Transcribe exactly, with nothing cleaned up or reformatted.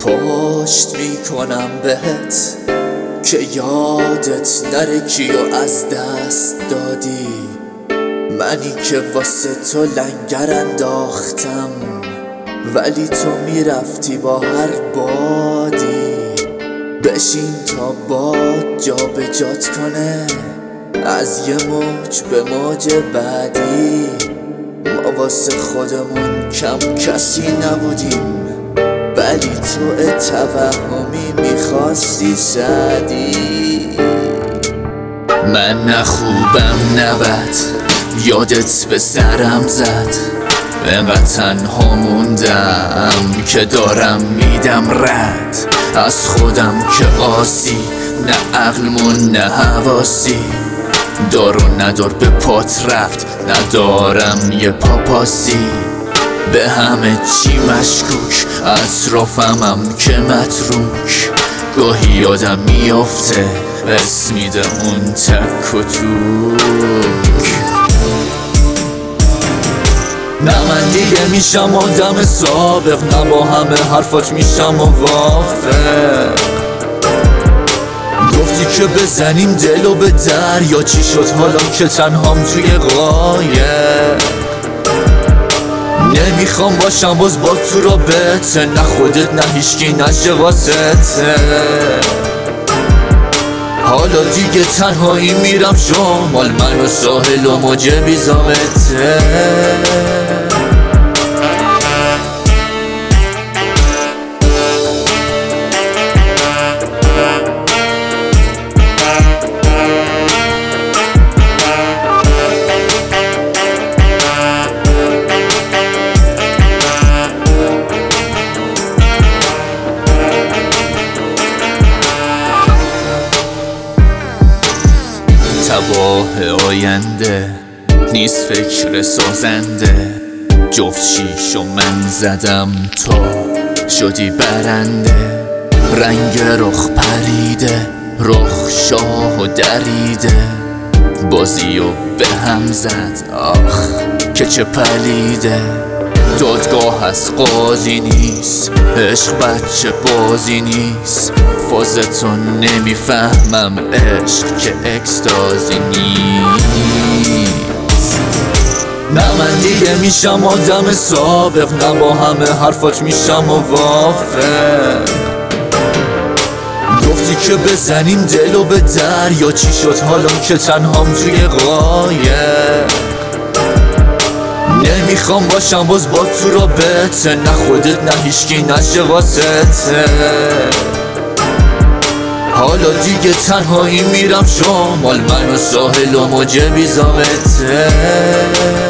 پشت میکنم بهت که یادت نره کیو از دست دادی، منی که واسه تو لنگر انداختم ولی تو میرفتی با هر بادی. بشین تا باد جا به جات کنه از یه موج به موج بعدی. ما واسه خودمون کم کسی نبودیم ولی تو توهمی میخواستی سعدی. من نه خوبم نه بد، یادت به سرم زد، انقدر تنها موندم که دارم میدم رد از خودم که آسی، نه عقلمون نه حواسی. دارو ندار به پات رفت، ندارم یه پاپاسی. به همه چی مشکوک، اطرافمم که متروک. گاهی یادم میافته اسم میده اون تک و توک. نه من دیگه میشم آدم سابق، نه با همه حرفات میشم موافق. گفتی که بزنیم دلو به دریا، چی شد حالا که تنهام توی قایق؟ نمیخوام باشم باز با تو رابطه، نه خودت نه هیچکی نشه واسطه. حالا دیگه تنهایی میرم شمال، من و ساحل و موج بیزامته. تباه آینده نیست فکر سازنده، جفت شیشو من زدم تو شدی برنده. رنگ رخ پریده، رخ شاه و دریده، بازیو به هم زد آخ که چه پلیده. دادگاه از قاضی نیست، عشق بچه بازی نیست. فازتون نمیفهمم عشق که اکستازی نیست. نه من دیگه میشم آدم سابق، نه با همه حرفات میشم موافق. گفتی که بزنیم دلو به دریا، چی شد حالا که تنهام توی قایق؟ نمیخوام باشم باز با تو رابطه، نه خودت نه هیچکی نشه واسطه. حالا دیگه تنهایی میرم شمال، من و ساحل و موج بیزامته.